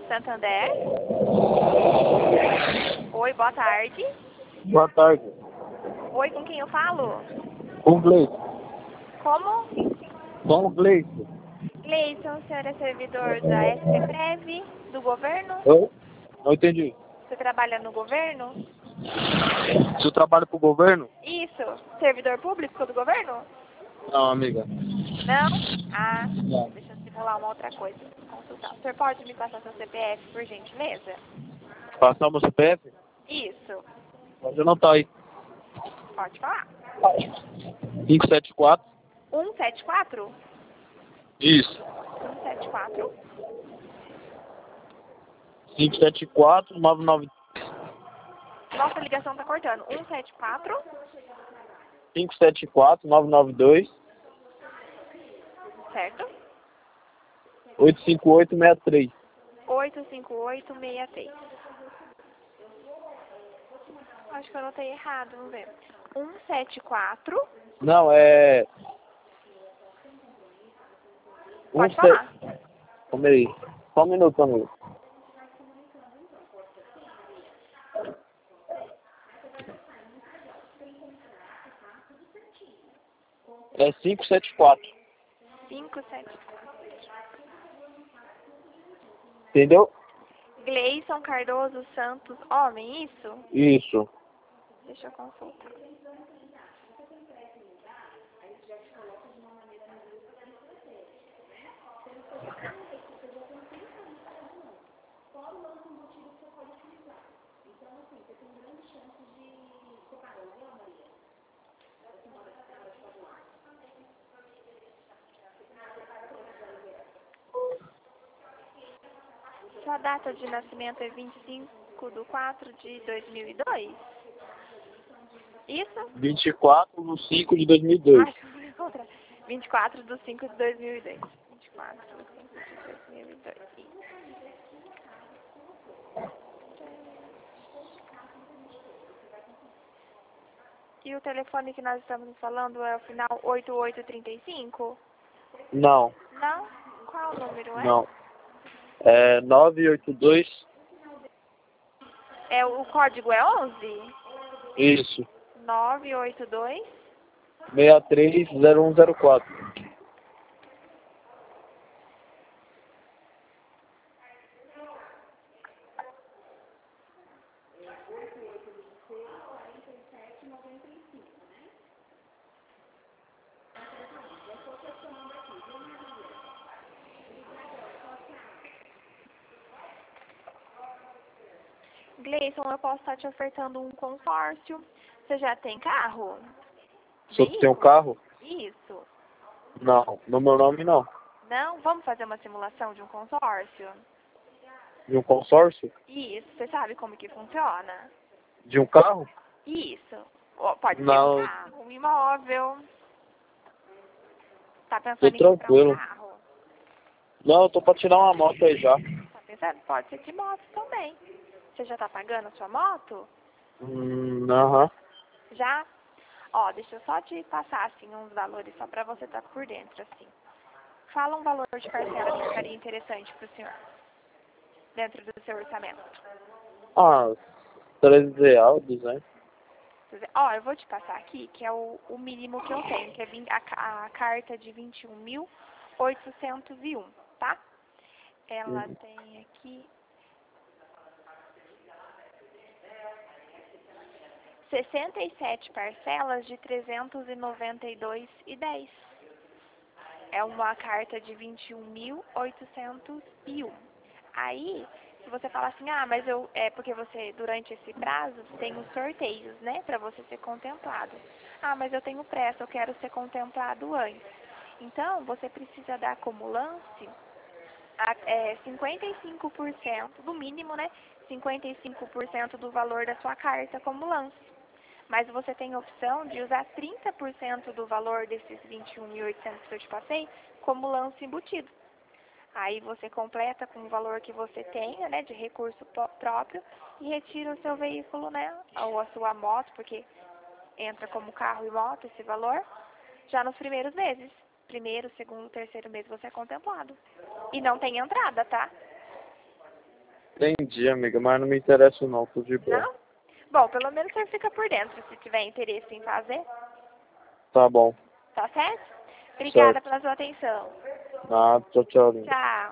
Santander. Oi, boa tarde. Boa tarde. Oi, com quem eu falo? Com o Gleison. Como? Com o Gleison. Gleison, o senhor é servidor da SCPREV, do governo? Oi? Não entendi. Você trabalha no governo? Se eu trabalho pro governo? Isso. Servidor público do governo? Não, amiga. Não? Ah, Não. deixa eu simular uma outra coisa. Consultar. O senhor pode me passar seu CPF, por gentileza? Passar o meu CPF? Isso. Pode anotar aí. Pode falar. 574. 174? Isso. 174? 574 99. Nossa, a ligação tá cortando. 174? 574 992 Certo? 85863. 85863. Acho que eu anotei errado, vamos ver. 174. Não, é. Pode falar. Calma aí. Só um minuto, amigo. É 574. 574. Entendeu? Gleison Cardoso Santos, homem, isso? Isso. Deixa eu consultar. Sua data de nascimento é 25/4/2002? Isso? 24/5/2002. Ai, deixa eu encontrar. 24/5/2002. 24/5/2002. E o telefone que nós estamos falando é o final 8835? Não, Não? Qual o número é? não. É 982. O código é 11? Isso. 982? 630104. Gleison, eu posso estar te ofertando um consórcio. Você já tem carro? Se eu tenho um carro? Isso. Não. No meu nome, não. Não? Vamos fazer uma simulação de um consórcio? De um consórcio? Isso. Você sabe como que funciona? De um carro? Isso. Pode ser um Não. carro, um imóvel. Tá Tô pensando em comprar um tranquilo. carro? Não, eu tô pra tirar uma moto aí já. Tá pensando? Pode ser de moto também. Você já tá pagando a sua moto? Aham. Já? Ó, deixa eu só te passar, assim, uns valores só pra você estar por dentro, assim. Fala um valor de parcela que ficaria interessante pro senhor, dentro do seu orçamento. Ah, 300 reais, 200. Ó, eu vou te passar aqui, que é o mínimo que eu tenho, que é a carta de 21.801, tá? Ela tem aqui 67 parcelas de 392,10. É uma carta de 21.801. Aí, se você fala assim, ah, mas porque você, durante esse prazo, tem os sorteios, né, pra você ser contemplado. Ah, mas eu tenho pressa, eu quero ser contemplado antes. Então, você precisa dar como lance 55%, do mínimo, né, 55% do valor da sua carta como lance. Mas você tem a opção de usar 30% do valor desses 21.800 que eu te passei como lance embutido. Aí você completa com o valor que você tenha, né, de recurso próprio e retira o seu veículo, né, ou a sua moto, porque entra como carro e moto esse valor, já nos primeiros meses. Primeiro, segundo, terceiro mês você é contemplado. E não tem entrada, tá? Entendi, amiga, mas não me interessa não, tô de boa. Não? Bom, pelo menos você fica por dentro se tiver interesse em fazer. Tá bom. Tá certo? Obrigada Certo. pela sua atenção. Nada, tchau, tchau, linda. Tchau.